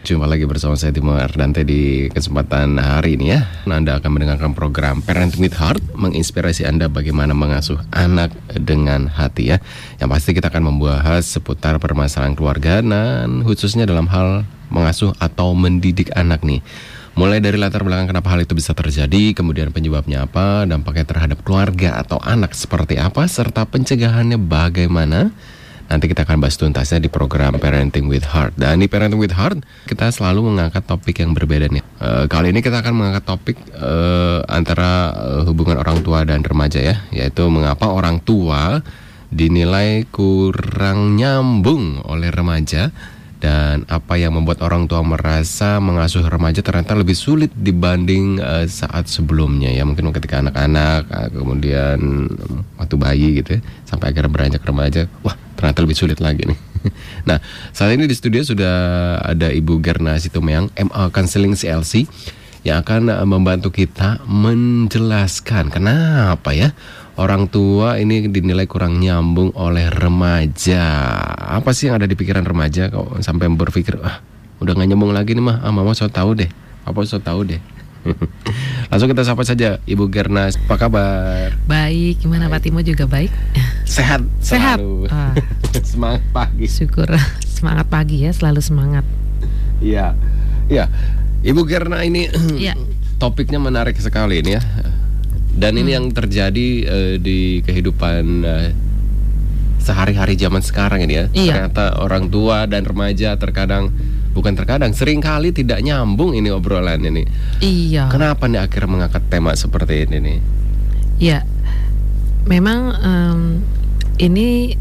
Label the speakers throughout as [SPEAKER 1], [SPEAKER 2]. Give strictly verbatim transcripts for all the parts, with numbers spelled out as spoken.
[SPEAKER 1] Jumpa lagi bersama saya Timo Ardante di kesempatan hari ini ya. Anda akan mendengarkan program Parenting with Heart, menginspirasi Anda bagaimana mengasuh anak dengan hati ya. Yang pasti kita akan membahas seputar permasalahan keluarga dan khususnya dalam hal mengasuh atau mendidik anak nih. Mulai dari latar belakang kenapa hal itu bisa terjadi, kemudian penyebabnya apa, dampaknya terhadap keluarga atau anak seperti apa, serta pencegahannya bagaimana. Nanti kita akan bahas tuntasnya di program Parenting with Heart. Dan di Parenting with Heart kita selalu mengangkat topik yang berbeda nih. E, kali ini kita akan mengangkat topik e, antara e, hubungan orang tua dan remaja ya, yaitu mengapa orang tua dinilai kurang nyambung oleh remaja dan apa yang membuat orang tua merasa mengasuh remaja ternyata lebih sulit dibanding e, saat sebelumnya ya. Mungkin ketika anak-anak, kemudian waktu bayi gitu ya, sampai akhirnya beranjak remaja, wah ternyata lebih sulit lagi nih. Nah, saat ini di studio sudah ada Ibu Gerna Situmeyang, M A Counseling C L C, yang akan membantu kita menjelaskan kenapa ya orang tua ini dinilai kurang nyambung oleh remaja. Apa sih yang ada di pikiran remaja kok sampai berpikir, ah udah gak nyambung lagi nih mah, ah mama so tahu deh, apa so tahu deh. Langsung kita sapa saja Ibu Gerna, apa kabar?
[SPEAKER 2] Baik, gimana baik. Pak Timo juga baik?
[SPEAKER 1] Sehat,
[SPEAKER 2] sehat.
[SPEAKER 1] Ah. Semangat pagi.
[SPEAKER 2] Syukur, semangat pagi ya, selalu semangat.
[SPEAKER 1] Iya, iya. Ibu Gerna ini ya. Topiknya menarik sekali ini ya. Dan hmm. ini yang terjadi uh, di kehidupan uh, sehari-hari zaman sekarang ini ya. Iya. Ternyata orang tua dan remaja terkadang Bukan terkadang, sering kali tidak nyambung ini obrolan ini.
[SPEAKER 2] Iya.
[SPEAKER 1] Kenapa nih akhirnya mengangkat tema seperti ini nih?
[SPEAKER 2] Iya, memang um, ini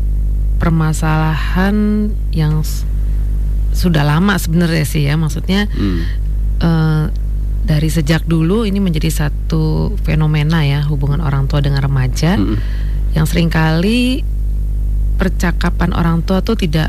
[SPEAKER 2] permasalahan yang s- sudah lama sebenarnya sih ya. Maksudnya hmm. uh, dari sejak dulu ini menjadi satu fenomena ya, hubungan orang tua dengan remaja, hmm. yang seringkali percakapan orang tua tuh tidak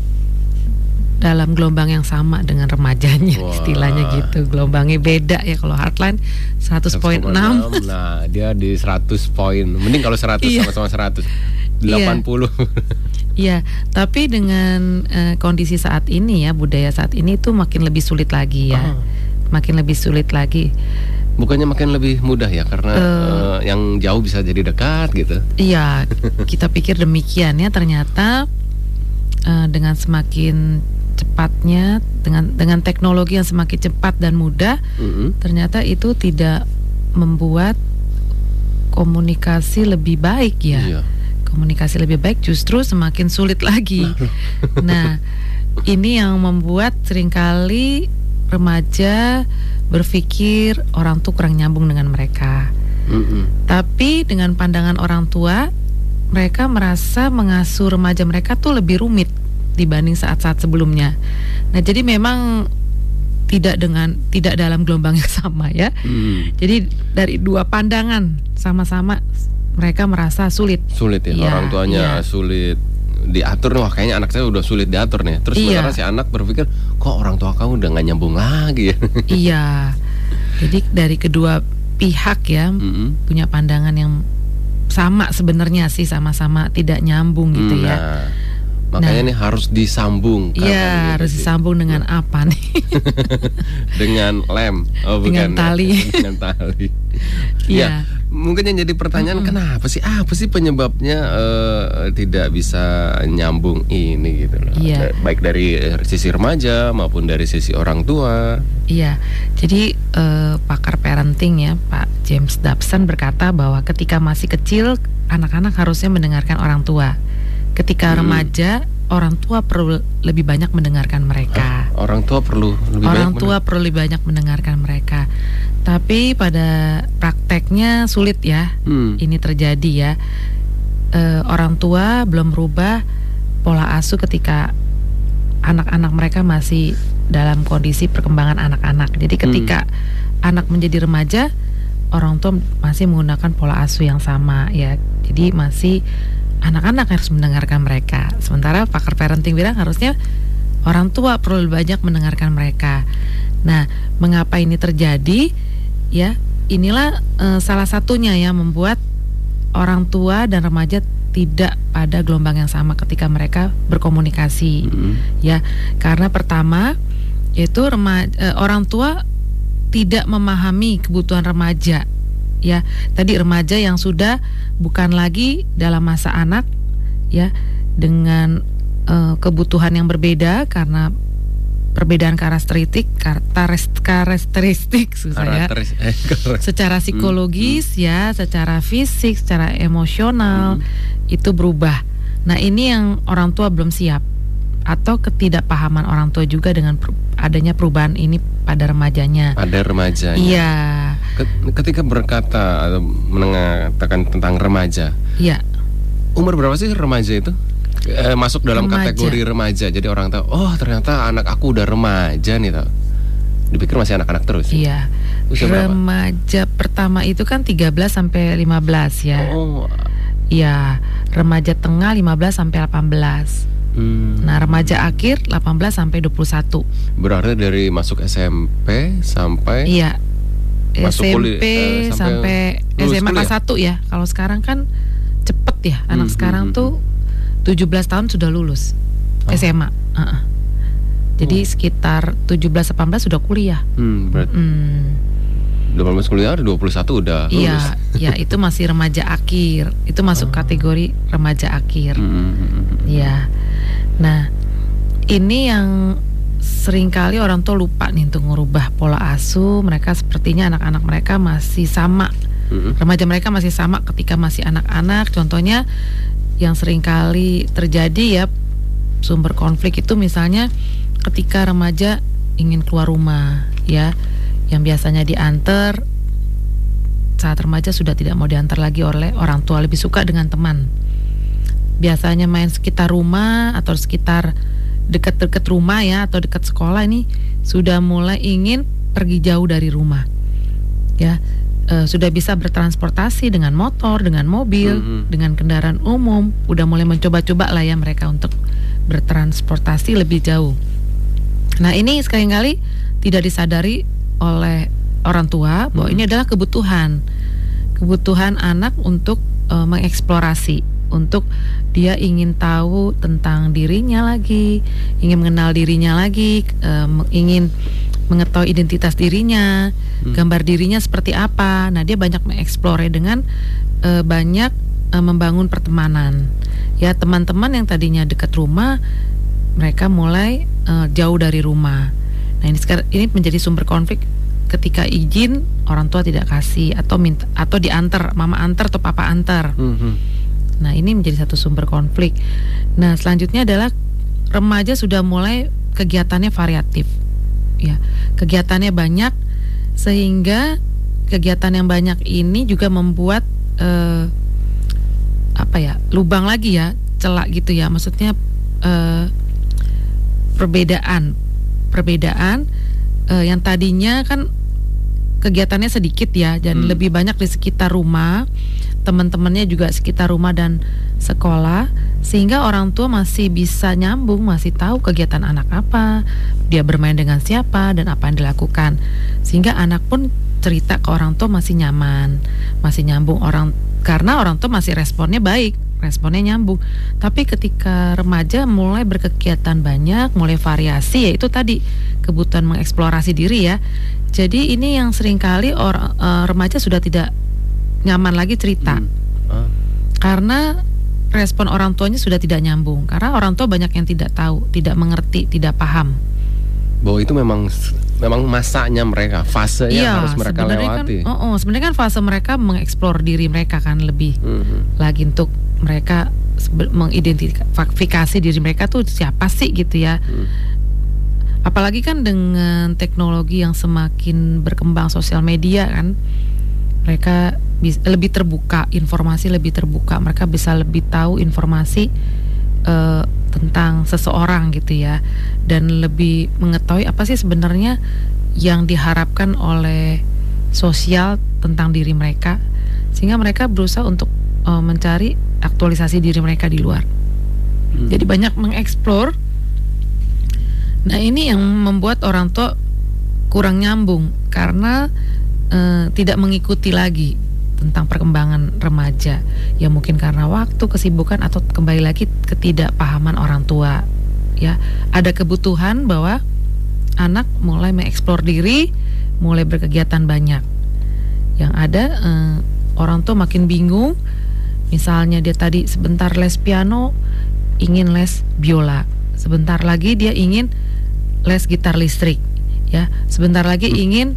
[SPEAKER 2] dalam gelombang yang sama dengan remajanya. Wah. Istilahnya gitu, gelombangnya beda ya. Kalau Heartline seratus koma enam,
[SPEAKER 1] nah dia di seratus poin, mending kalau seratus
[SPEAKER 2] iya.
[SPEAKER 1] sama-sama seratus delapan puluh.
[SPEAKER 2] Iya, tapi dengan uh, kondisi saat ini ya, budaya saat ini tuh makin lebih sulit lagi ya. Oh. Makin lebih sulit lagi.
[SPEAKER 1] Bukannya makin lebih mudah ya, karena uh, uh, yang jauh bisa jadi dekat gitu.
[SPEAKER 2] Iya, kita pikir demikian ya, ternyata uh, dengan semakin cepatnya, dengan dengan teknologi yang semakin cepat dan mudah, mm-hmm. ternyata itu tidak membuat komunikasi lebih baik ya. Iya. Komunikasi lebih baik justru semakin sulit lagi. Nah, ini yang membuat seringkali remaja berpikir orang tuh kurang nyambung dengan mereka. Mm-hmm. Tapi dengan pandangan orang tua, mereka merasa mengasuh remaja mereka tuh lebih rumit dibanding saat-saat sebelumnya. Nah, jadi memang tidak dengan tidak dalam gelombang yang sama ya. Hmm. Jadi dari dua pandangan sama-sama mereka merasa sulit.
[SPEAKER 1] Sulit ya, ya orang tuanya ya. Sulit diatur. Wah, kayaknya anak saya udah sulit diatur nih. Terus
[SPEAKER 2] iya.
[SPEAKER 1] sementara si anak berpikir, kok orang tua kamu udah gak nyambung lagi ya.
[SPEAKER 2] Iya. Jadi dari kedua pihak ya, mm-hmm. punya pandangan yang sama sebenarnya sih, sama-sama tidak nyambung gitu
[SPEAKER 1] nah.
[SPEAKER 2] ya.
[SPEAKER 1] Makanya nah, nih harus disambung.
[SPEAKER 2] Iya, harus disambung dengan ya. Apa nih?
[SPEAKER 1] Dengan lem, oh,
[SPEAKER 2] dengan
[SPEAKER 1] bukan,
[SPEAKER 2] tali.
[SPEAKER 1] Dengan tali.
[SPEAKER 2] Iya.
[SPEAKER 1] Ya, mungkin yang jadi pertanyaan, mm-hmm. kenapa sih? Apa sih penyebabnya uh, tidak bisa nyambung ini gitu loh?
[SPEAKER 2] Iya.
[SPEAKER 1] Baik dari sisi remaja maupun dari sisi orang tua.
[SPEAKER 2] Iya. Jadi uh, pakar parenting ya, Pak James Dobson berkata bahwa ketika masih kecil, anak-anak harusnya mendengarkan orang tua. Ketika hmm. remaja, orang tua perlu lebih banyak mendengarkan mereka.
[SPEAKER 1] Ah, orang tua perlu lebih
[SPEAKER 2] orang
[SPEAKER 1] banyak
[SPEAKER 2] tua perlu lebih banyak mendengarkan mereka. Tapi pada prakteknya sulit ya, hmm. ini terjadi ya. E, orang tua belum merubah pola asuh ketika anak-anak mereka masih dalam kondisi perkembangan anak-anak. Jadi ketika hmm. anak menjadi remaja, orang tua masih menggunakan pola asuh yang sama ya. Jadi masih anak-anak harus mendengarkan mereka. Sementara pakar parenting bilang harusnya orang tua perlu banyak mendengarkan mereka. Nah, mengapa ini terjadi? Ya, inilah e, salah satunya yang membuat orang tua dan remaja tidak pada gelombang yang sama ketika mereka berkomunikasi. Mm-hmm. Ya, karena pertama yaitu remaja, eh, orang tua tidak memahami kebutuhan remaja. Ya, tadi remaja yang sudah bukan lagi dalam masa anak, ya, dengan uh, kebutuhan yang berbeda karena perbedaan karakteristik, karakteristik susah ya, secara psikologis, hmm. ya, secara fisik, secara emosional, hmm. itu berubah. Nah, ini yang orang tua belum siap, atau ketidakpahaman orang tua juga dengan per, adanya perubahan ini pada remajanya.
[SPEAKER 1] Pada remajanya.
[SPEAKER 2] Iya.
[SPEAKER 1] Ketika berkata atau mengatakan tentang remaja,
[SPEAKER 2] iya.
[SPEAKER 1] Umur berapa sih remaja itu? Eh, masuk dalam remaja. Kategori remaja. Jadi orang tahu, oh ternyata anak aku udah remaja nih, tau. Dipikir masih anak-anak terus.
[SPEAKER 2] Iya. Usia remaja berapa? Pertama itu kan tiga belas sampai lima belas ya.
[SPEAKER 1] Oh.
[SPEAKER 2] Iya, remaja tengah lima belas sampai delapan belas. Hmm. Nah, remaja akhir delapan belas sampai dua puluh satu.
[SPEAKER 1] Berarti dari masuk S M P sampai
[SPEAKER 2] iya.
[SPEAKER 1] Masuk
[SPEAKER 2] S M P
[SPEAKER 1] kuliah, eh,
[SPEAKER 2] sampai, sampai S M A kelas satu ya. Kalau sekarang kan cepet ya. Anak hmm, sekarang hmm, tuh tujuh belas tahun sudah lulus oh. S M A. Uh-uh. Jadi oh. sekitar tujuh belas delapan belas sudah kuliah.
[SPEAKER 1] Hmm, berarti hmm. delapan belas kuliah, dua puluh satu udah lulus.
[SPEAKER 2] Iya, ya itu masih remaja akhir. Itu masuk oh. kategori remaja akhir. Iya. Hmm. Nah, ini yang seringkali orang tua lupa nih untuk merubah pola asuh. Mereka sepertinya anak-anak mereka masih sama, mm-hmm. remaja mereka masih sama ketika masih anak-anak. Contohnya yang seringkali terjadi ya, sumber konflik itu misalnya ketika remaja ingin keluar rumah, ya, yang biasanya diantar, saat remaja sudah tidak mau diantar lagi oleh orang tua, lebih suka dengan teman. Biasanya main sekitar rumah atau sekitar dekat-dekat rumah ya, atau dekat sekolah, ini sudah mulai ingin pergi jauh dari rumah, ya, e, sudah bisa bertransportasi dengan motor, dengan mobil, mm-hmm. dengan kendaraan umum, udah mulai mencoba-coba lah ya mereka untuk bertransportasi lebih jauh. Nah, ini sekali-kali tidak disadari oleh orang tua bahwa mm-hmm. ini adalah kebutuhan, kebutuhan anak untuk e, mengeksplorasi. Untuk dia ingin tahu tentang dirinya lagi, ingin mengenal dirinya lagi, um, ingin mengetahui identitas dirinya, hmm. gambar dirinya seperti apa. Nah, dia banyak mengeksplore dengan uh, banyak uh, membangun pertemanan. Ya, teman-teman yang tadinya dekat rumah, mereka mulai uh, jauh dari rumah. Nah, ini sekarang ini menjadi sumber konflik ketika izin orang tua tidak kasih, atau minta, atau diantar, mama antar atau papa antar. Hmm. Nah, ini menjadi satu sumber konflik. Nah, selanjutnya adalah remaja sudah mulai kegiatannya variatif, ya, kegiatannya banyak, sehingga kegiatan yang banyak ini juga membuat eh, apa ya, lubang lagi ya, celah gitu ya, maksudnya eh, perbedaan, perbedaan eh, yang tadinya kan kegiatannya sedikit ya, dan hmm. lebih banyak di sekitar rumah. Teman-temannya juga sekitar rumah dan sekolah, sehingga orang tua masih bisa nyambung, masih tahu kegiatan anak apa, dia bermain dengan siapa, dan apa yang dilakukan, sehingga anak pun cerita ke orang tua masih nyaman, masih nyambung, orang karena orang tua masih responnya baik, responnya nyambung. Tapi ketika remaja mulai berkegiatan banyak, mulai variasi, yaitu tadi kebutuhan mengeksplorasi diri ya. Jadi ini yang seringkali orang uh, remaja sudah tidak nyaman lagi cerita, hmm. ah. karena respon orang tuanya sudah tidak nyambung, karena orang tua banyak yang tidak tahu, tidak mengerti, tidak paham
[SPEAKER 1] bahwa itu memang memang masanya mereka, fase yang
[SPEAKER 2] iya,
[SPEAKER 1] harus mereka lewati.
[SPEAKER 2] Kan, oh, oh, sebenarnya kan fase mereka mengeksplor diri mereka kan lebih hmm. lagi untuk mereka mengidentifikasi diri mereka tuh siapa sih gitu ya. Hmm. Apalagi kan dengan teknologi yang semakin berkembang, sosial media kan, mereka bisa lebih terbuka, informasi lebih terbuka, mereka bisa lebih tahu informasi uh, tentang seseorang gitu ya, dan lebih mengetahui apa sih sebenarnya yang diharapkan oleh sosial tentang diri mereka, sehingga mereka berusaha untuk uh, mencari aktualisasi diri mereka di luar. Hmm. Jadi banyak mengeksplor. Nah, ini yang membuat orang tua kurang nyambung karena uh, tidak mengikuti lagi tentang perkembangan remaja, ya mungkin karena waktu, kesibukan, atau kembali lagi ketidakpahaman orang tua. Ya, ada kebutuhan bahwa anak mulai mengeksplor diri, mulai berkegiatan banyak. Yang ada eh, orang tua makin bingung. Misalnya dia tadi sebentar les piano, ingin les biola. Sebentar lagi dia ingin les gitar listrik, ya. Sebentar lagi ingin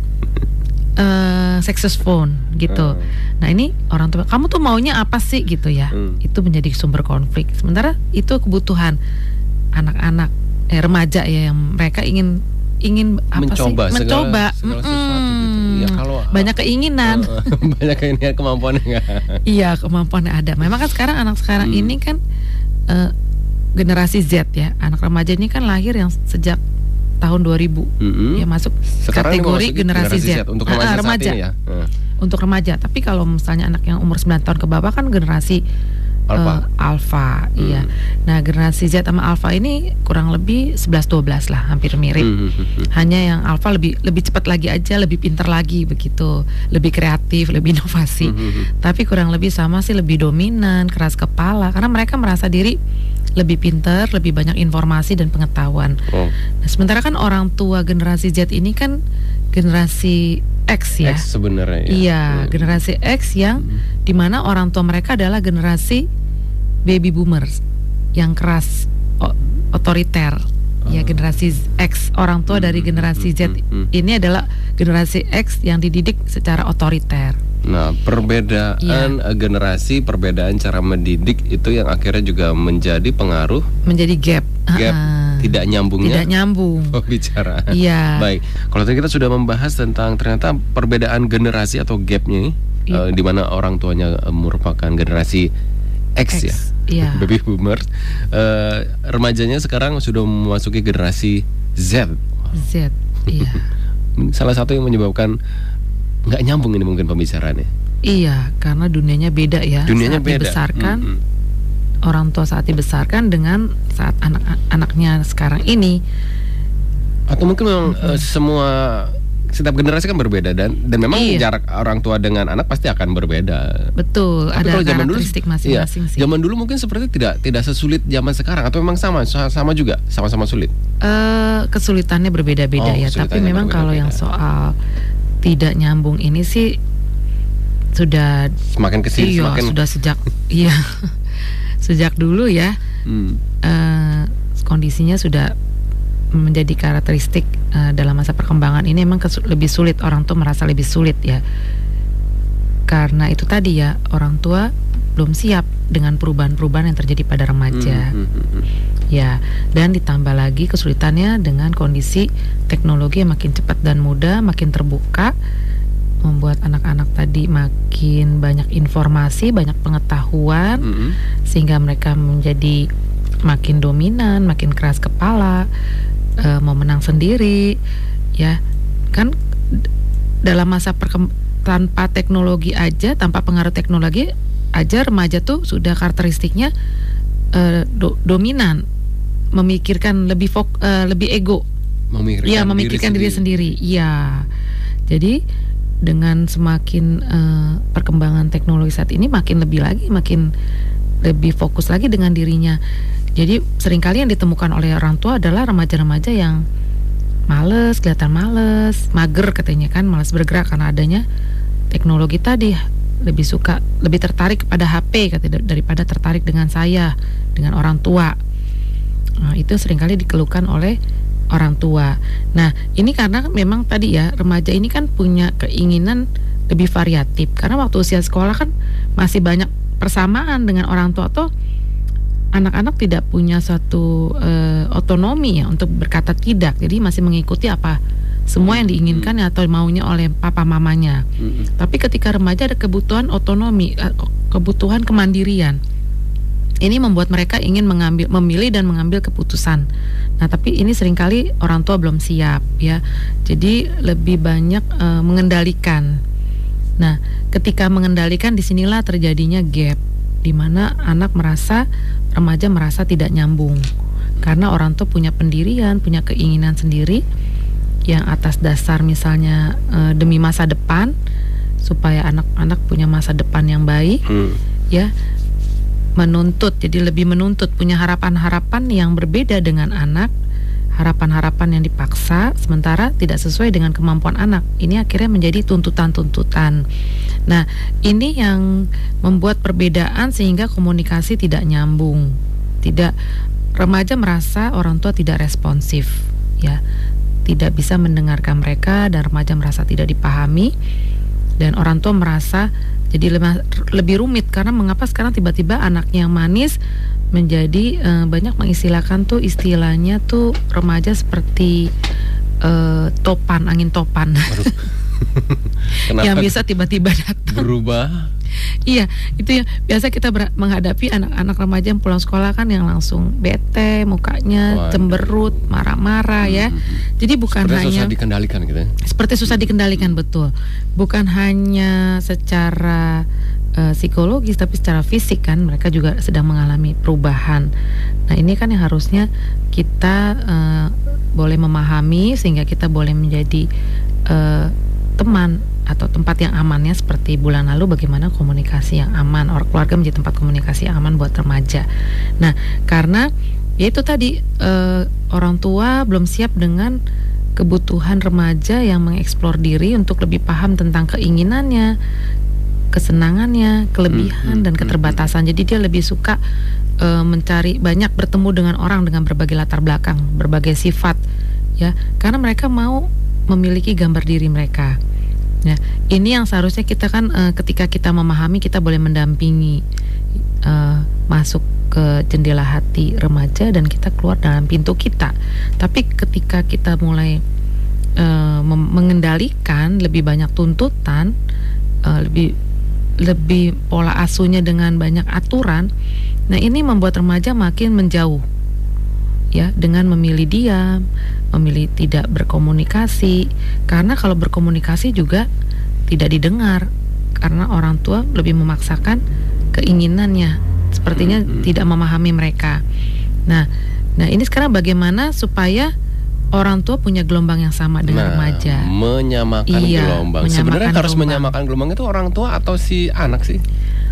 [SPEAKER 2] uh, saxophone gitu. Hmm. Nah ini orang tua, kamu tuh maunya apa sih gitu ya? Hmm. Itu menjadi sumber konflik. Sementara itu kebutuhan anak-anak, eh, remaja ya, yang mereka ingin ingin apa
[SPEAKER 1] mencoba,
[SPEAKER 2] sih? Mencoba,
[SPEAKER 1] segala, segala sesuatu gitu. Ya, kalau
[SPEAKER 2] banyak keinginan,
[SPEAKER 1] uh, banyak keinginan, kemampuannya nggak?
[SPEAKER 2] Iya, kemampuannya ada. Memang kan sekarang anak sekarang hmm. ini kan uh, generasi Z ya, anak remaja ini kan lahir yang sejak tahun dua ribu, mm-hmm. ya masuk sekarang kategori generasi, generasi Z. Z
[SPEAKER 1] untuk remaja,
[SPEAKER 2] uh, remaja.
[SPEAKER 1] Ya? Uh.
[SPEAKER 2] Untuk remaja. Tapi kalau misalnya anak yang umur sembilan tahun ke bawah kan generasi
[SPEAKER 1] Alpha.
[SPEAKER 2] Uh, alpha, mm. iya. Nah, generasi Z sama Alpha ini kurang lebih sebelas dua belas lah, hampir mirip. Mm-hmm. Hanya yang Alpha lebih lebih cepat lagi aja, lebih pintar lagi begitu, lebih kreatif, lebih inovasi. Mm-hmm. Tapi kurang lebih sama sih, lebih dominan, keras kepala karena mereka merasa diri lebih pintar, lebih banyak informasi dan pengetahuan. Oh. Nah, sementara kan orang tua generasi Z ini kan generasi X ya.
[SPEAKER 1] X sebenarnya. Ya.
[SPEAKER 2] Iya, hmm. generasi X yang hmm. dimana orang tua mereka adalah generasi baby boomers yang keras, o- otoriter. Oh. Ya, generasi X, orang tua hmm. dari generasi Z hmm. ini adalah generasi X yang dididik secara otoriter.
[SPEAKER 1] Nah, perbedaan yeah. generasi, perbedaan cara mendidik itu yang akhirnya juga menjadi pengaruh, menjadi
[SPEAKER 2] gap,
[SPEAKER 1] gap uh-uh. tidak nyambungnya,
[SPEAKER 2] tidak nyambung
[SPEAKER 1] pembicaraan.
[SPEAKER 2] Iya.
[SPEAKER 1] Baik, kalau tadi kita sudah membahas tentang ternyata perbedaan generasi atau gapnya ini, yeah. uh, di mana orang tuanya uh, merupakan generasi X, X ya,
[SPEAKER 2] yeah.
[SPEAKER 1] baby boomers, uh, remajanya sekarang sudah memasuki generasi Z.
[SPEAKER 2] Z, iya.
[SPEAKER 1] Salah satu yang menyebabkan nggak nyambung ini mungkin pembicaraannya.
[SPEAKER 2] Iya, karena dunianya beda ya.
[SPEAKER 1] Dunianya
[SPEAKER 2] saat
[SPEAKER 1] beda.
[SPEAKER 2] Dibesarkan,
[SPEAKER 1] mm-hmm.
[SPEAKER 2] orang tua saat dibesarkan dengan saat anak-anaknya sekarang ini.
[SPEAKER 1] Atau mungkin memang mm-hmm. uh, semua setiap generasi kan berbeda dan dan memang iya. jarak orang tua dengan anak pasti akan berbeda.
[SPEAKER 2] Betul. Tapi ada karakteristik dulu, masing-masing
[SPEAKER 1] iya,
[SPEAKER 2] sih.
[SPEAKER 1] Zaman dulu mungkin seperti tidak tidak sesulit zaman sekarang atau memang sama sama juga sama-sama sulit.
[SPEAKER 2] Uh, kesulitannya berbeda-beda oh, ya. Tapi memang kalau yang soal tidak nyambung ini sih sudah
[SPEAKER 1] semakin kesini
[SPEAKER 2] iya,
[SPEAKER 1] semakin
[SPEAKER 2] sudah sejak iya sejak dulu ya hmm. uh, kondisinya sudah menjadi karakteristik uh, dalam masa perkembangan ini emang kesu- lebih sulit, orang tua merasa lebih sulit ya karena itu tadi ya, orang tua belum siap dengan perubahan-perubahan yang terjadi pada remaja. Hmm, hmm, hmm. Ya, dan ditambah lagi kesulitannya dengan kondisi teknologi yang makin cepat dan mudah, makin terbuka, membuat anak-anak tadi makin banyak informasi, banyak pengetahuan, hmm. sehingga mereka menjadi makin dominan, makin keras kepala, e, mau menang sendiri, ya kan dalam masa perkem- tanpa teknologi aja, tanpa pengaruh teknologi aja remaja tuh sudah karakteristiknya uh, do, dominan, memikirkan lebih fok, uh, lebih ego,
[SPEAKER 1] memikirkan,
[SPEAKER 2] ya memikirkan diri, diri sendiri, ya. Jadi dengan semakin uh, perkembangan teknologi saat ini makin lebih lagi, makin lebih fokus lagi dengan dirinya. Jadi seringkali yang ditemukan oleh orang tua adalah remaja-remaja yang males, kelihatan males, mager katanya kan, malas bergerak karena adanya teknologi tadi. Lebih suka, lebih tertarik kepada H P katanya, daripada tertarik dengan saya, dengan orang tua. Nah, itu seringkali dikeluhkan oleh orang tua. Nah, ini karena memang tadi ya, remaja ini kan punya keinginan lebih variatif. Karena waktu usia sekolah kan masih banyak persamaan dengan orang tua, atau anak-anak tidak punya suatu uh, otonomi ya untuk berkata tidak. Jadi masih mengikuti apa semua yang diinginkan ya, atau maunya oleh papa mamanya. Mm-hmm. Tapi ketika remaja ada kebutuhan otonomi, kebutuhan kemandirian. Ini membuat mereka ingin mengambil, memilih dan mengambil keputusan. Nah, tapi ini seringkali orang tua belum siap ya. Jadi lebih banyak uh, mengendalikan. Nah, ketika mengendalikan, disinilah terjadinya gap, di mana anak merasa, remaja merasa tidak nyambung, karena orang tua punya pendirian, punya keinginan sendiri, yang atas dasar misalnya e, demi masa depan, supaya anak-anak punya masa depan yang baik, hmm. ya, menuntut, jadi lebih menuntut, punya harapan-harapan yang berbeda dengan anak, harapan-harapan yang dipaksa sementara tidak sesuai dengan kemampuan anak. Ini akhirnya menjadi tuntutan-tuntutan. Nah, ini yang membuat perbedaan sehingga komunikasi tidak nyambung. Tidak, remaja merasa orang tua tidak responsif, ya, tidak bisa mendengarkan mereka, dan remaja merasa tidak dipahami, dan orang tua merasa jadi lebih, lebih rumit karena mengapa sekarang tiba-tiba anaknya yang manis menjadi uh, banyak mengistilahkan tuh istilahnya tuh remaja seperti uh, topan, angin topan. Yang bisa tiba-tiba datang
[SPEAKER 1] berubah.
[SPEAKER 2] Iya, itu yang biasa kita ber- menghadapi anak-anak remaja yang pulang sekolah kan, yang langsung bete mukanya, Waduh. cemberut, marah-marah, hmm. ya. Jadi bukan
[SPEAKER 1] seperti
[SPEAKER 2] hanya
[SPEAKER 1] susah dikendalikan gitu.
[SPEAKER 2] Seperti susah dikendalikan, betul. Bukan hanya secara uh, psikologis, tapi secara fisik kan mereka juga sedang mengalami perubahan. Nah, ini kan yang harusnya kita uh, boleh memahami sehingga kita boleh menjadi uh, teman atau tempat yang amannya. Seperti bulan lalu bagaimana komunikasi yang aman, orang keluarga menjadi tempat komunikasi yang aman buat remaja. Nah, karena ya itu tadi eh, orang tua belum siap dengan kebutuhan remaja yang mengeksplor diri untuk lebih paham tentang keinginannya, kesenangannya, kelebihan, dan keterbatasan. Jadi dia lebih suka eh, mencari banyak bertemu dengan orang dengan berbagai latar belakang, berbagai sifat, ya, karena mereka mau memiliki gambar diri mereka. Ya, ini yang seharusnya kita kan uh, ketika kita memahami, kita boleh mendampingi uh, masuk ke jendela hati remaja dan kita keluar dalam pintu kita. Tapi ketika kita mulai uh, mem- mengendalikan lebih banyak tuntutan, uh, lebih lebih pola asuhnya dengan banyak aturan, nah ini membuat remaja makin menjauh, ya, dengan memilih diam, memilih tidak berkomunikasi. Karena kalau berkomunikasi juga tidak didengar, karena orang tua lebih memaksakan keinginannya, sepertinya hmm. tidak memahami mereka. Nah, nah ini sekarang bagaimana supaya orang tua punya gelombang yang sama dengan nah, remaja?
[SPEAKER 1] Menyamakan iya, gelombang. Menyamakan Sebenarnya harus gelombang. menyamakan gelombang itu orang tua atau si anak sih?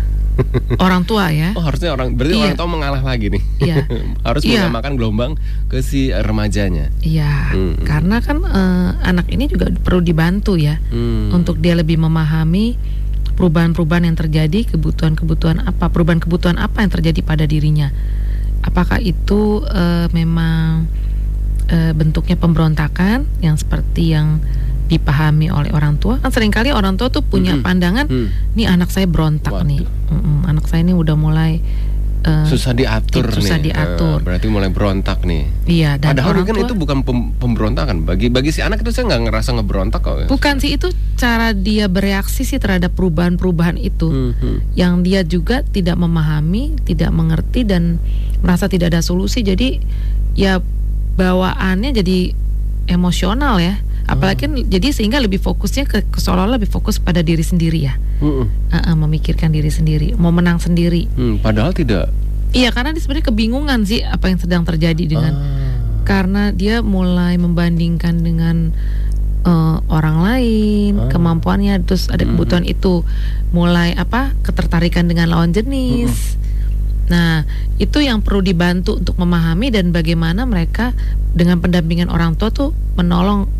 [SPEAKER 1] Orang tua, ya. Oh, harusnya orang berarti iya. orang tua mengalah lagi nih. Iya. Harus iya. menyamakan gelombang ke si remajanya.
[SPEAKER 2] Iya. Hmm. Karena kan uh, anak ini juga perlu dibantu, ya, hmm. untuk dia lebih memahami perubahan-perubahan yang terjadi, kebutuhan-kebutuhan apa, perubahan kebutuhan apa yang terjadi pada dirinya. Apakah itu uh, memang uh, bentuknya pemberontakan yang seperti yang dipahami oleh orang tua? Kan seringkali orang tua tuh punya mm-hmm. pandangan, mm. nih anak saya berontak. Waduh. nih, Mm-mm, anak saya ini udah mulai uh,
[SPEAKER 1] susah diatur,
[SPEAKER 2] susah
[SPEAKER 1] nih.
[SPEAKER 2] diatur.
[SPEAKER 1] Uh, berarti mulai berontak nih.
[SPEAKER 2] Iya. Dan
[SPEAKER 1] padahal
[SPEAKER 2] orang
[SPEAKER 1] kan
[SPEAKER 2] tua,
[SPEAKER 1] itu bukan pem- pemberontakan. Bagi bagi si anak itu saya nggak ngerasa ngeberontak kok.
[SPEAKER 2] Bukan sih, itu cara dia bereaksi sih terhadap perubahan-perubahan itu, mm-hmm. yang dia juga tidak memahami, tidak mengerti, dan merasa tidak ada solusi. Jadi ya bawaannya jadi emosional, ya. Apalagi hmm. jadi sehingga lebih fokusnya ke, ke seolah-olah lebih fokus pada diri sendiri, ya, hmm. uh-uh, memikirkan diri sendiri, mau menang sendiri.
[SPEAKER 1] Hmm, padahal tidak.
[SPEAKER 2] Iya, karena dia sebenarnya kebingungan sih apa yang sedang terjadi dengan, ah. karena dia mulai membandingkan dengan uh, orang lain, ah. kemampuannya, terus ada kebutuhan hmm. itu, mulai apa ketertarikan dengan lawan jenis. Hmm. Nah, itu yang perlu dibantu untuk memahami dan bagaimana mereka dengan pendampingan orang tua tuh menolong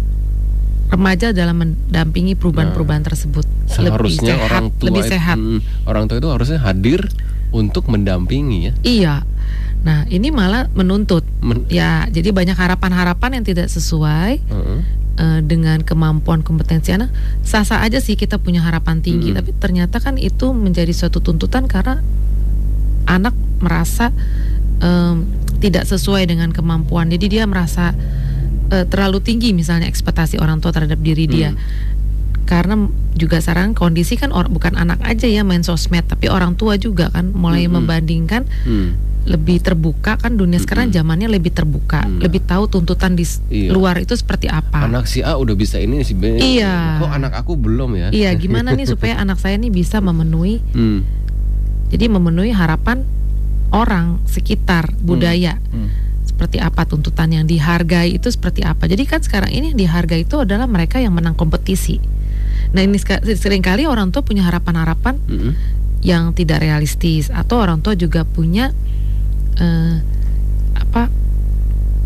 [SPEAKER 2] remaja dalam mendampingi perubahan-perubahan nah, tersebut.
[SPEAKER 1] Seharusnya
[SPEAKER 2] lebih sehat,
[SPEAKER 1] orang tua
[SPEAKER 2] lebih sehat.
[SPEAKER 1] Itu, orang tua itu harusnya hadir untuk mendampingi, ya.
[SPEAKER 2] Iya. Nah, ini malah menuntut. Men- ya, jadi banyak harapan-harapan yang tidak sesuai uh-uh. uh, dengan kemampuan kompetensi anak. Sah-sah aja sih kita punya harapan tinggi, hmm. tapi ternyata kan itu menjadi suatu tuntutan karena anak merasa um, tidak sesuai dengan kemampuan. Jadi dia merasa terlalu tinggi misalnya ekspektasi orang tua terhadap diri dia. Hmm. Karena juga sekarang kondisi kan or, bukan anak aja ya main sosmed, tapi orang tua juga kan mulai hmm. membandingkan, hmm. lebih terbuka kan dunia hmm. sekarang zamannya lebih terbuka, hmm. lebih tahu tuntutan di iya. luar itu seperti apa.
[SPEAKER 1] Anak si A udah bisa ini, si B.
[SPEAKER 2] Iya.
[SPEAKER 1] Kok anak aku belum, ya?
[SPEAKER 2] Iya, gimana nih supaya anak saya nih bisa memenuhi, hmm. jadi memenuhi harapan orang sekitar, budaya. Hmm. Hmm. Seperti apa tuntutan yang dihargai itu seperti apa. Jadi kan sekarang ini yang dihargai itu adalah mereka yang menang kompetisi. Nah, ini seringkali orang tua punya harapan-harapan mm-hmm. yang tidak realistis, atau orang tua juga punya uh, apa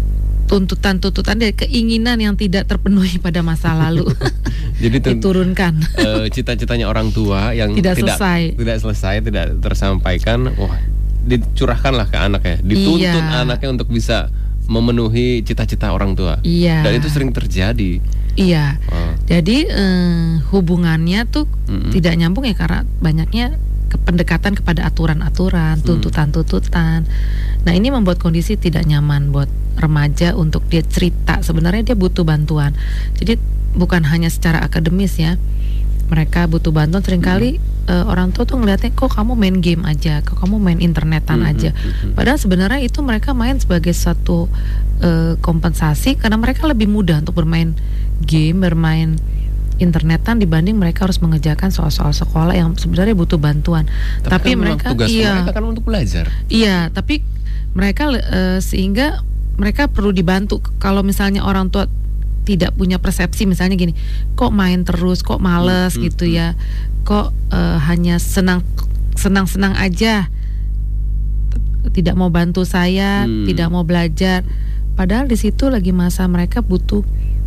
[SPEAKER 2] tuntutan-tuntutan dari keinginan yang tidak terpenuhi pada masa lalu.
[SPEAKER 1] Jadi ten-
[SPEAKER 2] diturunkan.
[SPEAKER 1] Uh, cita-citanya orang tua yang
[SPEAKER 2] tidak,
[SPEAKER 1] tidak selesai, tidak selesai, tidak tersampaikan, wah, dicurahkanlah ke anaknya, dituntut iya. anaknya untuk bisa memenuhi cita-cita orang tua.
[SPEAKER 2] Iya.
[SPEAKER 1] Dan itu sering terjadi.
[SPEAKER 2] Iya. Oh. Jadi uh, hubungannya tuh mm-hmm. tidak nyambung ya karena banyaknya pendekatan kepada aturan-aturan, tuntutan-tuntutan. Nah, ini membuat kondisi tidak nyaman buat remaja untuk dia cerita. Sebenarnya dia butuh bantuan. Jadi bukan hanya secara akademis ya. Mereka butuh bantuan. Seringkali hmm. uh, orang tua tuh ngeliatnya, kok kamu main game aja, kok kamu main internetan hmm. aja. Padahal sebenarnya itu mereka main sebagai satu uh, kompensasi karena mereka lebih mudah untuk bermain game, bermain internetan dibanding mereka harus mengerjakan soal-soal sekolah yang sebenarnya butuh bantuan.
[SPEAKER 1] Tapi,
[SPEAKER 2] tapi
[SPEAKER 1] kan
[SPEAKER 2] mereka
[SPEAKER 1] tugas
[SPEAKER 2] iya,
[SPEAKER 1] mereka kan untuk belajar.
[SPEAKER 2] Iya, tapi mereka uh, sehingga mereka perlu dibantu. Kalau misalnya orang tua tidak punya persepsi misalnya gini, kok main terus, kok males hmm, gitu hmm, ya, kok uh, hanya senang senang-senang aja, tidak mau bantu saya, hmm. tidak mau belajar. Padahal di situ lagi masa mereka butuh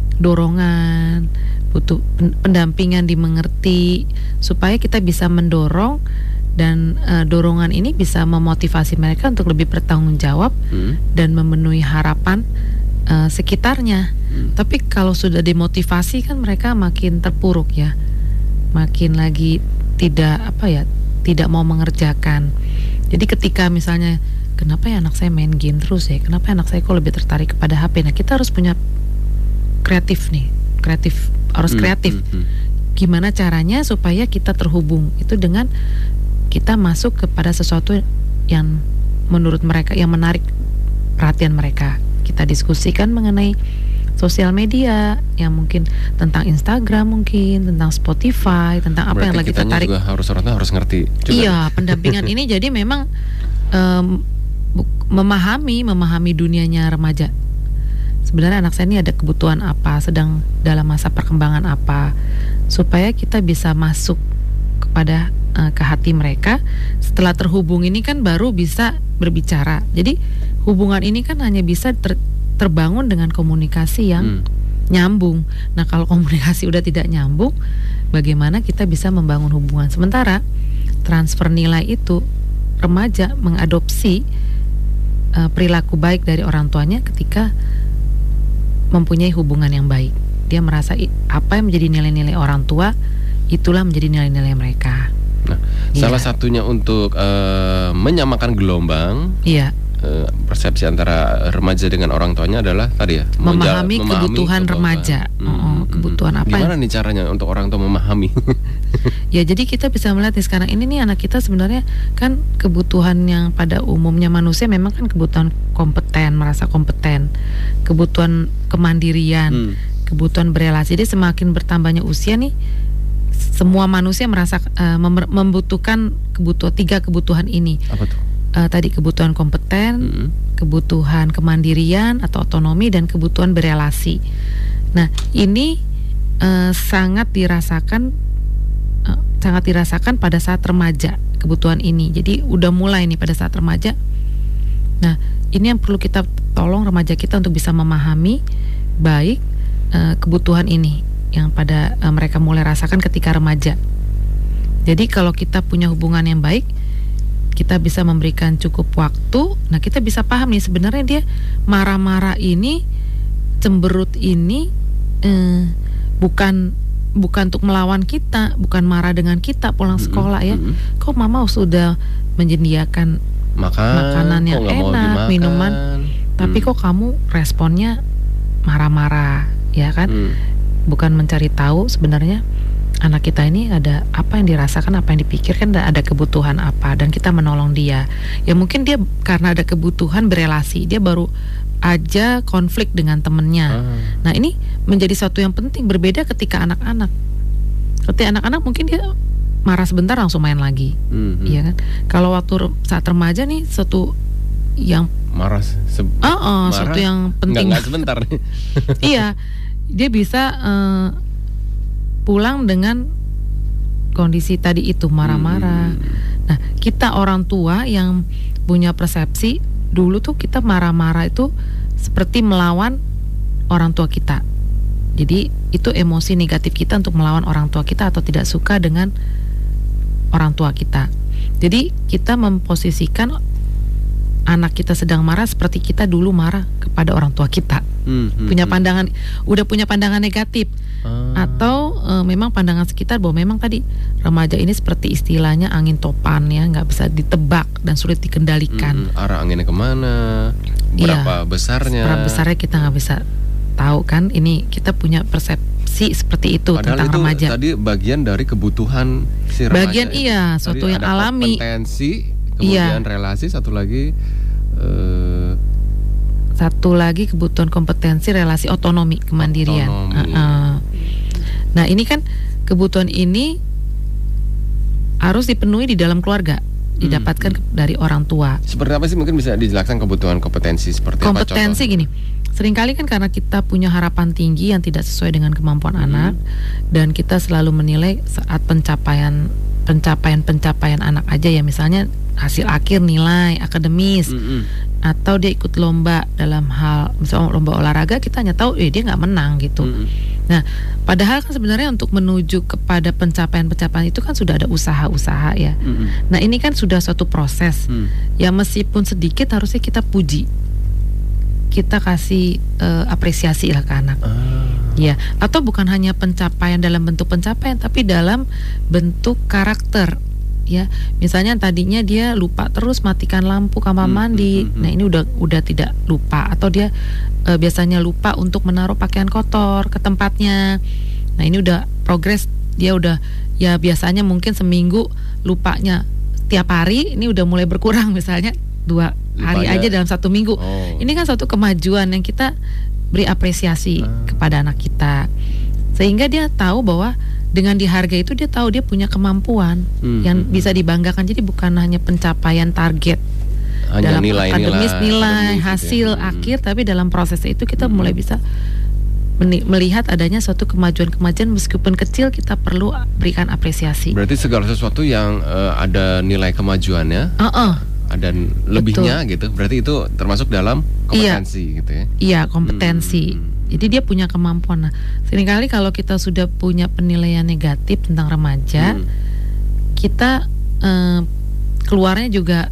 [SPEAKER 2] dorongan, butuh pendampingan, dimengerti, supaya kita bisa mendorong dan uh, dorongan ini bisa memotivasi mereka untuk lebih bertanggung jawab hmm. dan memenuhi harapan uh, sekitarnya. Hmm. Tapi kalau sudah dimotivasi kan mereka makin terpuruk ya, makin lagi tidak apa ya, tidak mau mengerjakan. Jadi ketika misalnya, kenapa ya anak saya main game terus ya, kenapa anak saya kok lebih tertarik kepada H P? Nah, kita harus punya kreatif nih, kreatif harus kreatif. Hmm, hmm, hmm. Gimana caranya supaya kita terhubung itu dengan kita masuk kepada sesuatu yang menurut mereka yang menarik perhatian mereka. Kita diskusikan mengenai sosial media yang mungkin tentang Instagram, mungkin tentang Spotify, tentang apa
[SPEAKER 1] berarti
[SPEAKER 2] yang lagi tertarik.
[SPEAKER 1] Juga harus orang harus ngerti juga.
[SPEAKER 2] Iya, pendampingan ini jadi memang um, memahami memahami dunianya remaja. Sebenarnya anak saya ini ada kebutuhan apa, sedang dalam masa perkembangan apa, supaya kita bisa masuk kepada uh, ke hati mereka. Setelah terhubung ini kan baru bisa berbicara. Jadi hubungan ini kan hanya bisa ter, terbangun dengan komunikasi yang hmm. nyambung. Nah, kalau komunikasi udah tidak nyambung, bagaimana kita bisa membangun hubungan? Sementara transfer nilai itu remaja mengadopsi uh, perilaku baik dari orang tuanya ketika mempunyai hubungan yang baik. Dia merasa apa yang menjadi nilai-nilai orang tua, itulah menjadi nilai-nilai mereka.
[SPEAKER 1] Nah, ya. Salah satunya untuk uh, menyamakan gelombang,
[SPEAKER 2] iya.
[SPEAKER 1] uh, persepsi antara remaja dengan orang tuanya adalah tadi ya,
[SPEAKER 2] memahami,
[SPEAKER 1] menja-
[SPEAKER 2] kebutuhan memahami remaja. Hmm, oh, kebutuhan apa?
[SPEAKER 1] Gimana nih caranya untuk orang tua memahami?
[SPEAKER 2] Ya, jadi kita bisa melihat nih sekarang ini nih anak kita sebenarnya kan kebutuhan yang pada umumnya manusia memang kan kebutuhan kompeten, merasa kompeten, kebutuhan kemandirian, hmm. kebutuhan berelasi. Jadi semakin bertambahnya usia nih, semua manusia merasa uh, mem- membutuhkan kebutuhan tiga kebutuhan ini.
[SPEAKER 1] Apa tuh?
[SPEAKER 2] Uh, tadi kebutuhan kompeten, hmm. kebutuhan kemandirian atau otonomi, dan kebutuhan berelasi. Nah, ini uh, sangat dirasakan, uh, sangat dirasakan pada saat remaja kebutuhan ini. Jadi udah mulai nih pada saat remaja. Nah, ini yang perlu kita tolong remaja kita untuk bisa memahami baik uh, kebutuhan ini yang pada uh, mereka mulai rasakan ketika remaja. Jadi kalau kita punya hubungan yang baik, kita bisa memberikan cukup waktu. Nah, kita bisa paham nih sebenarnya dia marah-marah ini, cemberut ini uh, bukan bukan untuk melawan kita, bukan marah dengan kita pulang sekolah ya. Kok mama sudah menyediakan
[SPEAKER 1] Makan,
[SPEAKER 2] makanan yang enak, minuman, tapi hmm. kok kamu responnya marah-marah, ya kan? Hmm. Bukan mencari tahu sebenarnya anak kita ini ada apa yang dirasakan, apa yang dipikirkan, dan ada kebutuhan apa, dan kita menolong dia. Ya mungkin dia karena ada kebutuhan berelasi, dia baru aja konflik dengan temennya. Hmm. Nah, ini menjadi satu yang penting, berbeda ketika anak-anak. Ketika anak-anak mungkin dia marah sebentar langsung main lagi, mm-hmm. iya kan? Kalau waktu saat remaja nih satu yang
[SPEAKER 1] marah, se-
[SPEAKER 2] uh, uh, marah satu yang penting.
[SPEAKER 1] Nggak, nggak sebentar.
[SPEAKER 2] Iya, dia bisa uh, pulang dengan kondisi tadi itu marah-marah. Hmm. Nah, kita orang tua yang punya persepsi dulu tuh kita marah-marah itu seperti melawan orang tua kita. Jadi itu emosi negatif kita untuk melawan orang tua kita atau tidak suka dengan orang tua kita. Jadi kita memposisikan anak kita sedang marah seperti kita dulu marah kepada orang tua kita. Hmm, hmm, punya pandangan, hmm. udah punya pandangan negatif. Ah. Atau e, memang pandangan sekitar bahwa memang tadi remaja ini seperti istilahnya angin topan ya, nggak bisa ditebak dan sulit dikendalikan.
[SPEAKER 1] Hmm, arah anginnya kemana, berapa ya, besarnya? Berapa
[SPEAKER 2] besarnya kita nggak bisa tahu kan. Ini kita punya persepsi seperti itu. Padahal tentang itu remaja.
[SPEAKER 1] Tadi bagian dari kebutuhan si remaja.
[SPEAKER 2] Bagian iya, suatu yang alami.
[SPEAKER 1] Kompetensi, kemudian iya. relasi, satu lagi. Uh,
[SPEAKER 2] Satu lagi kebutuhan kompetensi, relasi, otonomi, kemandirian. Otonomi. Uh -uh. Nah ini kan kebutuhan ini harus dipenuhi di dalam keluarga, didapatkan hmm. dari orang tua.
[SPEAKER 1] Seperti apa sih, mungkin bisa dijelaskan kebutuhan kompetensi seperti
[SPEAKER 2] kompetensi
[SPEAKER 1] apa? Kompetensi
[SPEAKER 2] gini, seringkali kan karena kita punya harapan tinggi yang tidak sesuai dengan kemampuan hmm. anak, dan kita selalu menilai saat pencapaian pencapaian pencapaian anak aja ya, misalnya hasil akhir, nilai akademis, mm-hmm. atau dia ikut lomba dalam hal misalnya lomba olahraga, kita hanya tahu eh dia nggak menang gitu. Mm-hmm. Nah, padahal kan sebenarnya untuk menuju kepada pencapaian-pencapaian itu kan sudah ada usaha-usaha ya. Mm-hmm. Nah, ini kan sudah suatu proses mm. yang meskipun sedikit harusnya kita puji, kita kasih uh, apresiasi lah ke anak. Ah. Ya, atau bukan hanya pencapaian dalam bentuk pencapaian, tapi dalam bentuk karakter. Ya, misalnya tadinya dia lupa terus matikan lampu kamar mandi. Hmm, hmm, hmm. Nah, ini udah udah tidak lupa, atau dia e, biasanya lupa untuk menaruh pakaian kotor ke tempatnya. Nah, ini udah progres, dia udah ya biasanya mungkin seminggu lupanya tiap hari, ini udah mulai berkurang misalnya dua hari Lupanya. aja dalam satu minggu. Oh. Ini kan suatu kemajuan yang kita beri apresiasi ah. kepada anak kita. Sehingga dia tahu bahwa dengan dihargai itu dia tahu dia punya kemampuan hmm, yang hmm, bisa dibanggakan. Jadi bukan hanya pencapaian target
[SPEAKER 1] hanya
[SPEAKER 2] dalam
[SPEAKER 1] nilai,
[SPEAKER 2] akademis, nilai, nilai
[SPEAKER 1] akademis,
[SPEAKER 2] hasil
[SPEAKER 1] gitu ya.
[SPEAKER 2] akhir, tapi dalam proses itu kita
[SPEAKER 1] hmm.
[SPEAKER 2] mulai bisa melihat adanya suatu kemajuan-kemajuan meskipun kecil, kita perlu berikan apresiasi.
[SPEAKER 1] Berarti segala sesuatu yang uh, ada nilai kemajuannya, uh-uh. ada lebihnya. Betul. Gitu. Berarti itu termasuk dalam kompetensi iya. gitu ya. Iya,
[SPEAKER 2] kompetensi. Hmm. Jadi dia punya kemampuan. Nah, seringkali kalau kita sudah punya penilaian negatif tentang remaja, hmm. kita eh, keluarnya juga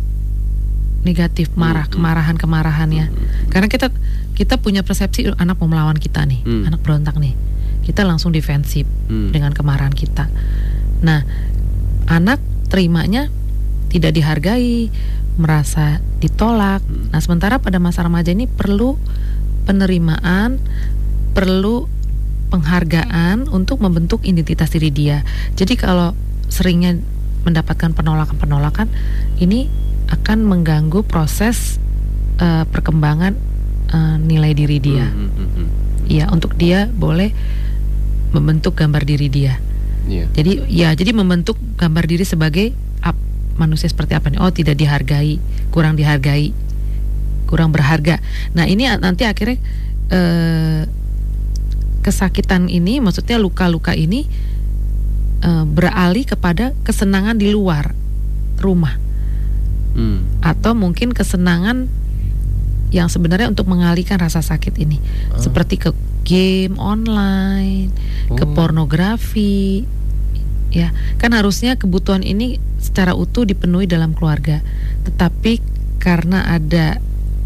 [SPEAKER 2] negatif, marah, hmm. kemarahan-kemarahan ya. Hmm. Karena kita kita punya persepsi anak mau melawan kita nih, hmm. anak berontak nih. Kita langsung defensif hmm. dengan kemarahan kita. Nah, anak terimanya tidak dihargai, merasa ditolak. Hmm. Nah, sementara pada masa remaja ini perlu penerimaan, perlu penghargaan untuk membentuk identitas diri dia. Jadi kalau seringnya mendapatkan penolakan-penolakan, ini akan mengganggu proses uh, perkembangan uh, nilai diri dia. Iya, mm-hmm. untuk dia boleh membentuk gambar diri dia. Yeah. Jadi ya, jadi membentuk gambar diri sebagai ap, manusia seperti apa nih? Oh, tidak dihargai, kurang dihargai, kurang berharga. Nah, ini nanti akhirnya eh, kesakitan ini, maksudnya luka-luka ini eh, beralih kepada kesenangan di luar rumah, hmm. atau mungkin kesenangan yang sebenarnya untuk mengalihkan rasa sakit ini, oh. seperti ke game online, oh. ke pornografi. Ya, kan harusnya kebutuhan ini secara utuh dipenuhi dalam keluarga, tetapi karena ada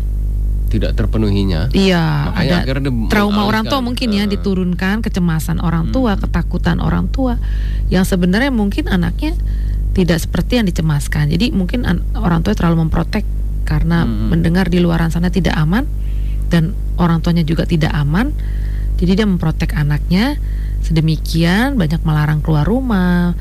[SPEAKER 1] tidak terpenuhinya.
[SPEAKER 2] Iya, ada trauma orang tua mungkin ya, diturunkan kecemasan orang tua, hmm. ketakutan orang tua yang sebenarnya mungkin anaknya tidak seperti yang dicemaskan. Jadi mungkin an- orang tua terlalu memprotek karena hmm. mendengar di luaran sana tidak aman dan orang tuanya juga tidak aman. Jadi dia memprotek anaknya sedemikian, banyak melarang keluar rumah,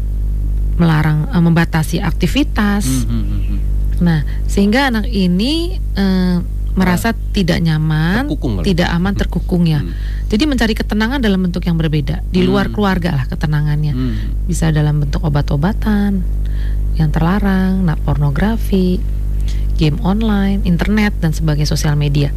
[SPEAKER 2] melarang uh, membatasi aktivitas. Hmm, hmm, hmm. Nah, sehingga anak ini uh, merasa nah, tidak nyaman, tidak aman, terkukung ya. Hmm. Jadi mencari ketenangan dalam bentuk yang berbeda, di luar hmm. keluarga lah ketenangannya. Hmm. Bisa dalam bentuk obat-obatan yang terlarang, nah pornografi, game online, internet dan sebagai sosial media.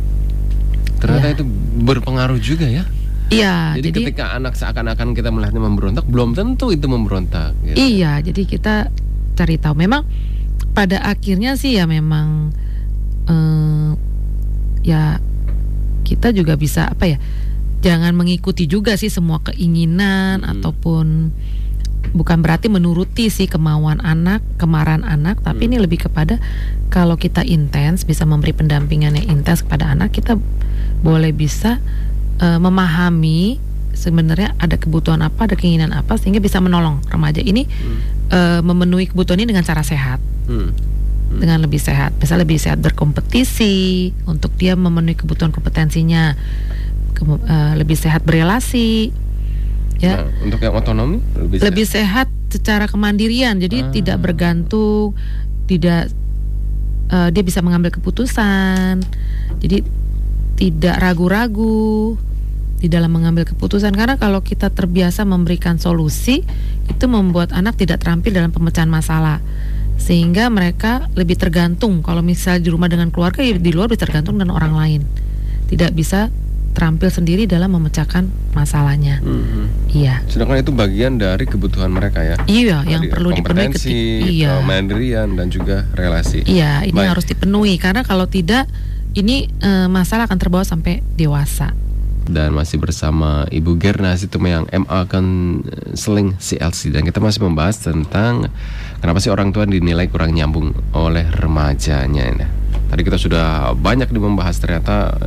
[SPEAKER 1] Ternyata
[SPEAKER 2] ya.
[SPEAKER 1] itu berpengaruh juga ya.
[SPEAKER 2] Iya.
[SPEAKER 1] Jadi, jadi ketika anak seakan-akan kita melihatnya memberontak, belum tentu itu memberontak. Gitu.
[SPEAKER 2] Iya. Jadi kita cari tahu. Memang pada akhirnya sih ya memang eh, ya kita juga bisa apa ya, jangan mengikuti juga sih semua keinginan hmm. ataupun bukan berarti menuruti sih kemauan anak, kemarahan anak, tapi hmm. ini lebih kepada kalau kita intens, bisa memberi pendampingan yang intens kepada anak, kita boleh bisa uh, memahami sebenarnya ada kebutuhan apa, ada keinginan apa, sehingga bisa menolong remaja ini hmm. uh, memenuhi kebutuhan ini dengan cara sehat. Hmm. Hmm. Dengan lebih sehat, bisa lebih sehat berkompetisi untuk dia memenuhi kebutuhan kompetensinya, ke, uh, lebih sehat berelasi, ya.
[SPEAKER 1] Nah, untuk yang otonomi lebih,
[SPEAKER 2] lebih sehat. sehat secara kemandirian, jadi ah. tidak bergantung, tidak uh, dia bisa mengambil keputusan, jadi tidak ragu-ragu di dalam mengambil keputusan. Karena kalau kita terbiasa memberikan solusi, itu membuat anak tidak terampil dalam pemecahan masalah, sehingga mereka lebih tergantung. Kalau misalnya di rumah dengan keluarga, ya di luar bisa tergantung dengan orang lain, tidak bisa terampil sendiri dalam memecahkan masalahnya. Mm-hmm. Iya.
[SPEAKER 1] Sedangkan itu bagian dari kebutuhan mereka ya.
[SPEAKER 2] Iya, Tadi, yang perlu dipenuhi ketika iya.
[SPEAKER 1] mandirian dan juga relasi.
[SPEAKER 2] Iya, ini Baik. harus dipenuhi, karena kalau tidak, ini e, masalah akan terbawa sampai dewasa.
[SPEAKER 1] Dan masih bersama Ibu Gerna Situmeyang M A Counseling C L C, dan kita masih membahas tentang kenapa sih orang tua dinilai kurang nyambung oleh remajanya. Nah, tadi kita sudah banyak membahas, ternyata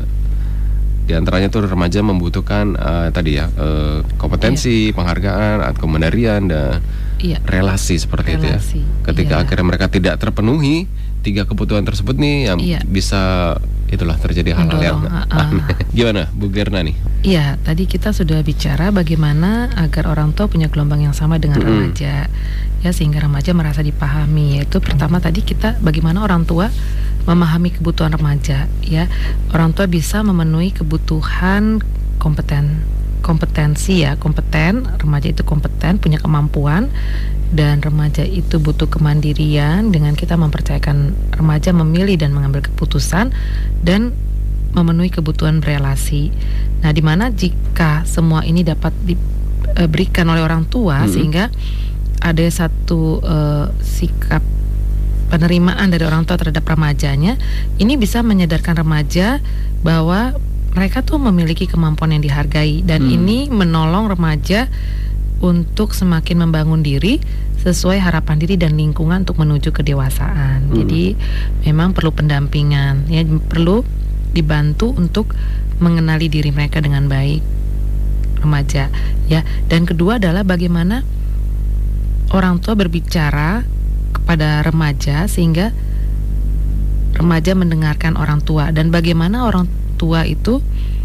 [SPEAKER 1] di antaranya tuh remaja membutuhkan uh, tadi ya uh, kompetensi, iya. penghargaan, kemandirian dan iya. relasi seperti relasi. itu ya. Ketika iya. akhirnya mereka tidak terpenuhi tiga kebutuhan tersebut nih, yang iya. bisa itulah terjadi hal-hal yang aneh. Gimana Bu Gerna nih?
[SPEAKER 2] Iya, tadi kita sudah bicara bagaimana agar orang tua punya gelombang yang sama dengan mm-hmm. remaja, ya, sehingga remaja merasa dipahami. Yaitu pertama tadi kita bagaimana orang tua memahami kebutuhan remaja, ya. Orang tua bisa memenuhi kebutuhan kompeten kompetensi ya, kompeten, remaja itu kompeten, punya kemampuan, dan remaja itu butuh kemandirian dengan kita mempercayakan remaja memilih dan mengambil keputusan dan memenuhi kebutuhan berelasi. Nah, di mana jika semua ini dapat diberikan oleh orang tua, hmm. sehingga ada satu uh, sikap penerimaan dari orang tua terhadap remajanya, ini bisa menyadarkan remaja bahwa mereka tuh memiliki kemampuan yang dihargai, dan hmm. ini menolong remaja untuk semakin membangun diri sesuai harapan diri dan lingkungan untuk menuju kedewasaan. Hmm. Jadi memang perlu pendampingan, ya, perlu dibantu untuk mengenali diri mereka dengan baik, remaja, ya. Dan kedua adalah bagaimana orang tua berbicara kepada remaja sehingga remaja mendengarkan orang tua, dan bagaimana orang tua itu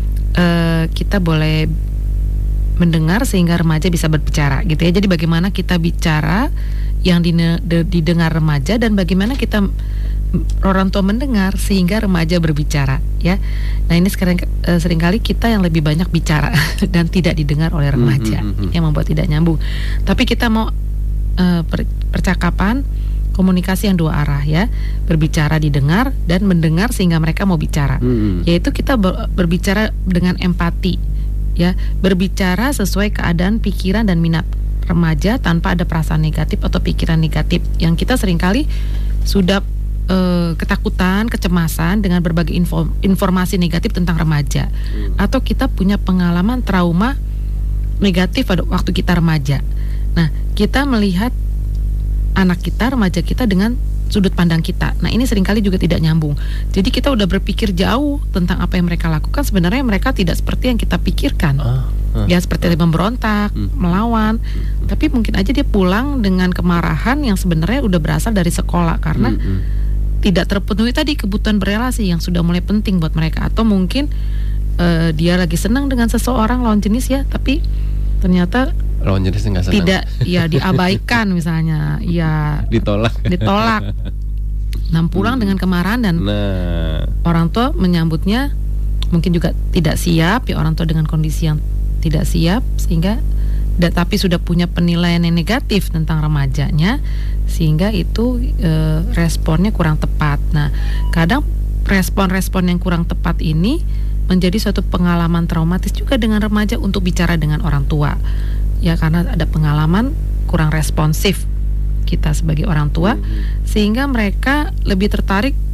[SPEAKER 2] uh, kita boleh mendengar sehingga remaja bisa berbicara, gitu ya. Jadi bagaimana kita bicara yang didengar remaja, dan bagaimana kita orang tua mendengar sehingga remaja berbicara, ya. Nah, ini sekarang uh, seringkali kita yang lebih banyak bicara dan tidak didengar oleh remaja, mm-hmm. yang membuat tidak nyambung. Tapi kita mau uh, per- percakapan komunikasi yang dua arah, ya, berbicara didengar dan mendengar sehingga mereka mau bicara, hmm. yaitu kita ber, berbicara dengan empati, ya, berbicara sesuai keadaan, pikiran dan minat remaja tanpa ada perasaan negatif atau pikiran negatif yang kita seringkali sudah eh, ketakutan, kecemasan dengan berbagai info, informasi negatif tentang remaja, hmm. atau kita punya pengalaman trauma negatif pada waktu kita remaja. Nah, kita melihat anak kita, remaja kita dengan sudut pandang kita. Nah, ini seringkali juga tidak nyambung. Jadi kita udah berpikir jauh tentang apa yang mereka lakukan, sebenarnya mereka tidak seperti yang kita pikirkan. Ah, ah, ya, seperti ah, memberontak, hmm. melawan. Hmm. Tapi mungkin aja dia pulang dengan kemarahan yang sebenarnya udah berasal dari sekolah, karena hmm, hmm. tidak terpenuhi tadi kebutuhan berelasi yang sudah mulai penting buat mereka. Atau mungkin uh, dia lagi senang dengan seseorang lawan jenis, ya, tapi ternyata
[SPEAKER 1] lawan jenisnya nggak senang.
[SPEAKER 2] Tidak, ya diabaikan misalnya, ya
[SPEAKER 1] ditolak.
[SPEAKER 2] Ditolak. Nah, pulang hmm. dengan kemarahan, dan nah. orang tua menyambutnya mungkin juga tidak siap, ya, orang tua dengan kondisi yang tidak siap, sehingga da, tapi sudah punya penilaian yang negatif tentang remajanya, sehingga itu e, responnya kurang tepat. Nah, kadang respon-respon yang kurang tepat ini menjadi suatu pengalaman traumatis juga dengan remaja untuk bicara dengan orang tua, ya, karena ada pengalaman kurang responsif kita sebagai orang tua, hmm. sehingga mereka lebih tertarik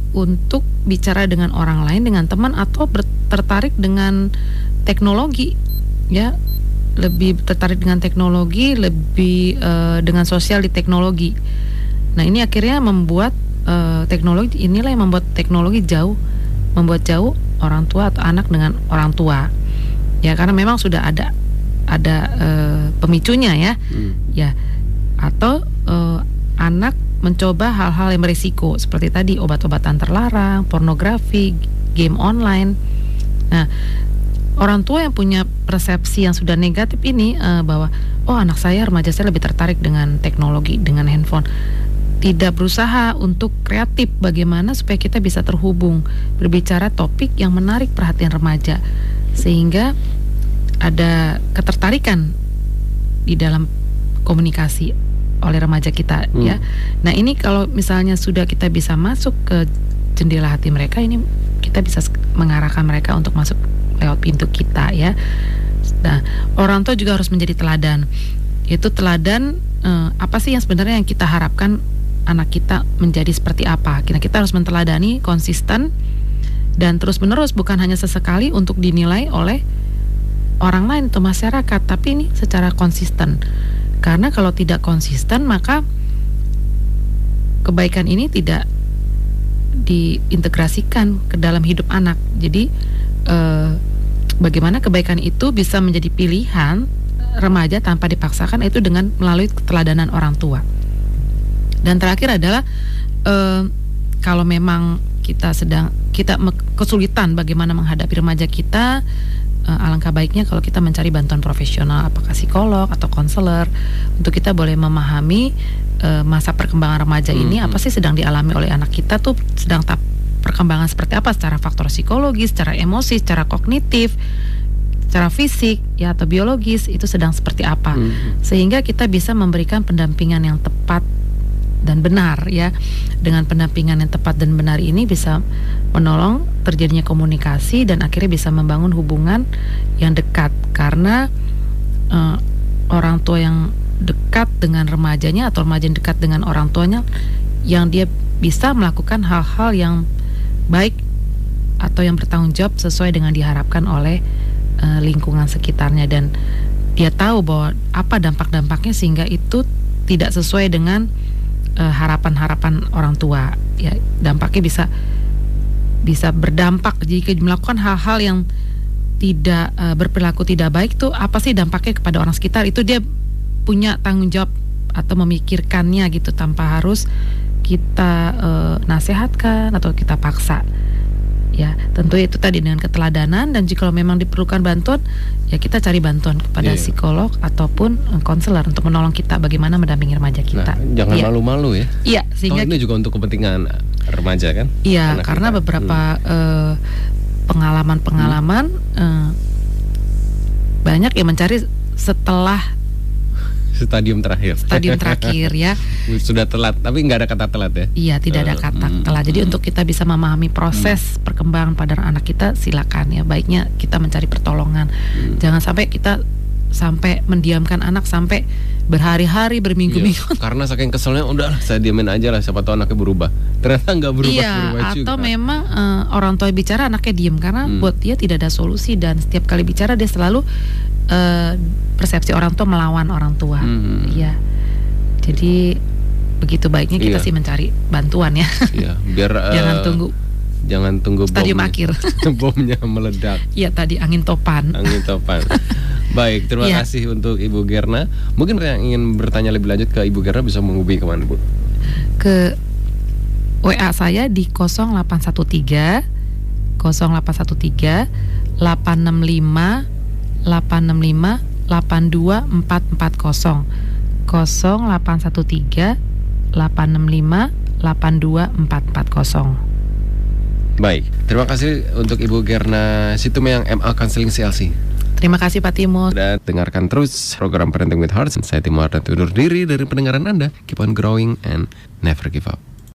[SPEAKER 2] untuk bicara dengan orang lain, dengan teman, atau ber- tertarik dengan teknologi, ya, lebih tertarik dengan teknologi, lebih uh, dengan sosial di teknologi. Nah, ini akhirnya membuat uh, teknologi inilah yang membuat teknologi jauh, membuat jauh orang tua atau anak dengan orang tua. Ya, karena memang sudah ada ada uh, pemicunya ya, hmm. ya, atau uh, anak mencoba hal-hal yang berisiko seperti tadi obat-obatan terlarang, pornografi, game online. Nah, orang tua yang punya persepsi yang sudah negatif ini uh, bahwa oh anak saya, remaja saya lebih tertarik dengan teknologi, dengan handphone, tidak berusaha untuk kreatif bagaimana supaya kita bisa terhubung, berbicara topik yang menarik perhatian remaja sehingga ada ketertarikan di dalam komunikasi oleh remaja kita, hmm. ya. Nah, ini kalau misalnya sudah kita bisa masuk ke jendela hati mereka, ini kita bisa mengarahkan mereka untuk masuk lewat pintu kita, ya. Nah, orang tua juga harus menjadi teladan. Itu teladan eh, apa sih yang sebenarnya yang kita harapkan anak kita menjadi seperti apa? Kita kita harus menteladani, konsisten dan terus-menerus, bukan hanya sesekali untuk dinilai oleh orang lain atau masyarakat, tapi ini secara konsisten. Karena kalau tidak konsisten, maka kebaikan ini tidak diintegrasikan ke dalam hidup anak. Jadi eh, bagaimana kebaikan itu bisa menjadi pilihan remaja tanpa dipaksakan, itu dengan melalui keteladanan orang tua. Dan terakhir adalah eh, kalau memang kita sedang kita kesulitan bagaimana menghadapi remaja kita, Uh, alangkah baiknya kalau kita mencari bantuan profesional, apakah psikolog atau konselor, untuk kita boleh memahami uh, masa perkembangan remaja hmm. ini, apa sih sedang dialami oleh anak kita tuh, sedang tahap perkembangan seperti apa secara faktor psikologis, secara emosi, secara kognitif, secara fisik, ya, atau biologis, itu sedang seperti apa, hmm. sehingga kita bisa memberikan pendampingan yang tepat dan benar, ya. Dengan pendampingan yang tepat dan benar ini bisa menolong terjadinya komunikasi dan akhirnya bisa membangun hubungan yang dekat, karena uh, orang tua yang dekat dengan remajanya atau remaja yang dekat dengan orang tuanya, yang dia bisa melakukan hal-hal yang baik atau yang bertanggung jawab sesuai dengan diharapkan oleh uh, lingkungan sekitarnya, dan dia tahu bahwa apa dampak-dampaknya sehingga itu tidak sesuai dengan uh, harapan-harapan orang tua, ya. Dampaknya bisa bisa berdampak jika melakukan hal-hal yang tidak uh, berperilaku tidak baik, tuh apa sih dampaknya kepada orang sekitar, itu dia punya tanggung jawab atau memikirkannya gitu, tanpa harus kita uh, nasihatkan atau kita paksa, ya. Tentu itu tadi dengan keteladanan, dan jika memang diperlukan bantuan, ya kita cari bantuan kepada yeah. psikolog ataupun konselor untuk menolong kita bagaimana mendampingi remaja kita.
[SPEAKER 1] Nah, jangan yeah. malu-malu ya.
[SPEAKER 2] Iya, sehingga
[SPEAKER 1] ini juga untuk kepentingan remaja kan?
[SPEAKER 2] Iya, karena kita. beberapa hmm. uh, pengalaman-pengalaman hmm. uh, banyak yang mencari setelah
[SPEAKER 1] stadium terakhir.
[SPEAKER 2] Stadium terakhir ya.
[SPEAKER 1] Sudah telat, tapi nggak ada kata telat ya?
[SPEAKER 2] Iya, tidak ada kata uh, telat. Jadi uh, untuk kita bisa memahami proses uh, perkembangan pada anak kita, silakan ya. Baiknya kita mencari pertolongan. Uh, Jangan sampai kita sampai mendiamkan anak sampai berhari-hari, berminggu-minggu.
[SPEAKER 1] Iya, karena saking keselnya, udah saya diamin aja lah, siapa tahu anaknya berubah. Ternyata nggak berubah.
[SPEAKER 2] Iya,
[SPEAKER 1] berubah
[SPEAKER 2] atau
[SPEAKER 1] juga.
[SPEAKER 2] memang uh, orang tua bicara, anaknya diem karena hmm. buat dia tidak ada solusi, dan setiap kali bicara dia selalu uh, persepsi orang tua melawan orang tua. Hmm. Iya. Jadi begitu baiknya kita iya. sih mencari bantuan ya.
[SPEAKER 1] Iya, biar uh,
[SPEAKER 2] jangan tunggu.
[SPEAKER 1] Jangan tunggu
[SPEAKER 2] stadium
[SPEAKER 1] bomnya,
[SPEAKER 2] akhir.
[SPEAKER 1] bomnya meledak.
[SPEAKER 2] Iya, tadi angin topan.
[SPEAKER 1] Angin topan. Baik, terima ya. kasih untuk Ibu Gerna. Mungkin yang ingin bertanya lebih lanjut ke Ibu Gerna bisa menghubungi kemana, Bu?
[SPEAKER 2] Ke W A saya di nol delapan satu tiga nol delapan satu tiga delapan enam lima delapan enam lima delapan dua empat empat nol nol delapan satu tiga delapan enam lima delapan dua empat empat nol.
[SPEAKER 1] Baik, terima kasih untuk Ibu Gerna Situmeyang M A Counseling C L C.
[SPEAKER 2] Terima kasih Pak Timo.
[SPEAKER 1] Dan dengarkan terus program Parenting with Heart. Saya Timo Ardan undur diri dari pendengaran Anda. Keep on growing and never give up.